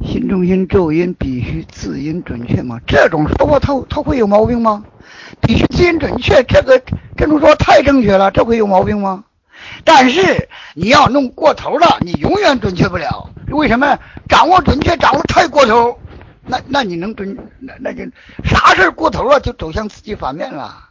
心中心咒音必须字音准确吗？这种说法它会有毛病吗？必须字音准确，这种说太正确了，这会有毛病吗？但是你要弄过头了，你永远准确不了。为什么？掌握准确掌握太过头，那你能准那就啥事过头了就走向自己反面了。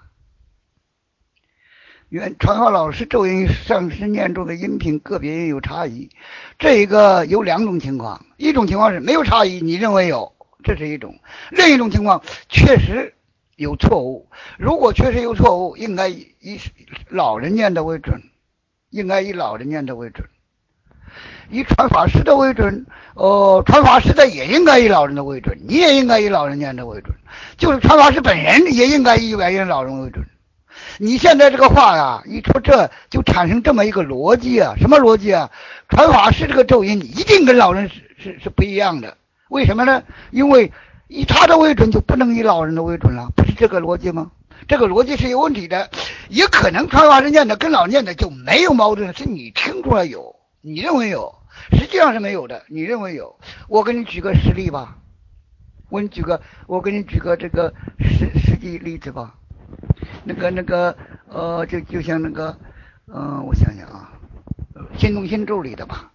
传话老师咒音上师念中的音频个别音有差异，这一个有两种情况，一种情况是没有差异，你认为有，这是一种；另一种情况确实有错误。如果确实有错误，应该以老人念的为准，应该以老人念的为准，以传法师的为准。传法师的也应该以老人的为准，你也应该以老人念的为准，就是传法师本人也应该以老人为准。你现在这个话呀，一说这就产生这么一个逻辑啊，什么逻辑啊？传法师这个咒音一定跟老人是不一样的，为什么呢？因为以他的为准就不能以老人的为准了，不是这个逻辑吗？这个逻辑是有问题的，也可能传法师念的跟老人念的就没有矛盾，是你听出来有，你认为有，实际上是没有的，你认为有。我给你举个实例吧，我给你举个这个实际例子吧。就像我想想啊，心中心咒里的吧，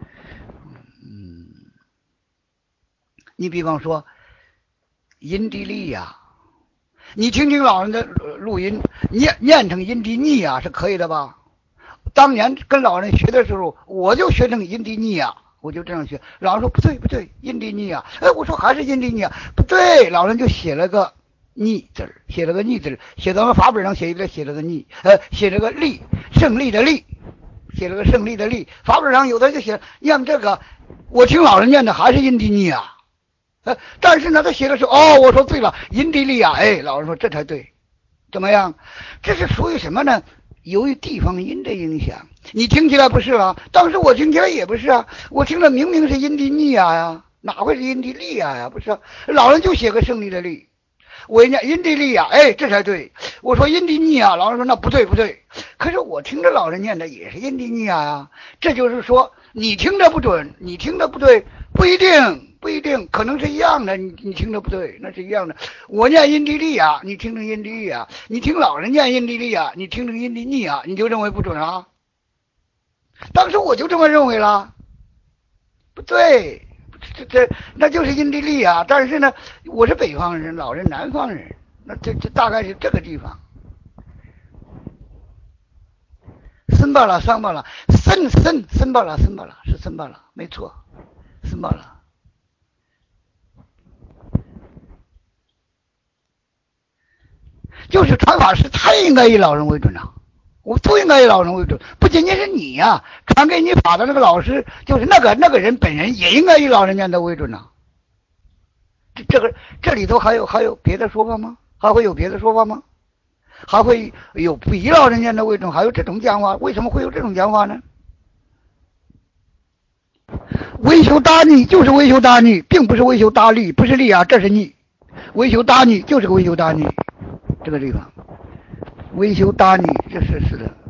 你比方说因地利呀，你听听老人的录音，念成因地逆呀是可以的吧？当年跟老人学的时候，我就学成因地逆呀，我就这样学。老人说不对，因地逆呀，我说还是因地逆呀，不对，老人就写了个逆字，写了个逆字，写到了法本上写了个逆，写了个利，胜利的利，写了个胜利的利。法本上有的就写念这个，我听老人念的还是因地逆啊，但是呢，他写的是我说对了，因地利啊，老人说这才对，怎么样？这是属于什么呢？由于地方音的影响，你听起来不是啊，当时我听起来也不是啊，我听了明明是因地逆呀，哪会是因地利呀？不是啊，老人就写个胜利的利。我一念因地利呀，这才对。我说因地逆啊，老人说那不对。可是我听着老人念的也是因地逆啊，这就是说你听着不准，你听着不对，不一定，可能是一样的。你听着不对，那是一样的。我念因地利啊，你听成因地利啊；你听老人念因地利啊，你听成因地逆啊，你就认为不准啊？当时我就这么认为了，不对。那就是因地利啊，但是呢，我是北方人，老人南方人，那这大概是这个地方。森巴拉桑巴拉森巴拉是森巴拉，没错，森巴拉。就是传法师，他应该以老人为准啊，我都应该以老人为准，不仅仅是你呀，传给你法的那个老师，就是那个人本人也应该以老人念的为准啊。这里头还有别的说法吗？还会有别的说法吗？还会有不以老人念的为准，还有这种讲法？为什么会有这种讲法呢？维修大逆就是维修大逆，并不是维修大利，不是利啊，这是逆。维修大逆就是个维修大逆，这个地方维修大逆，这是的。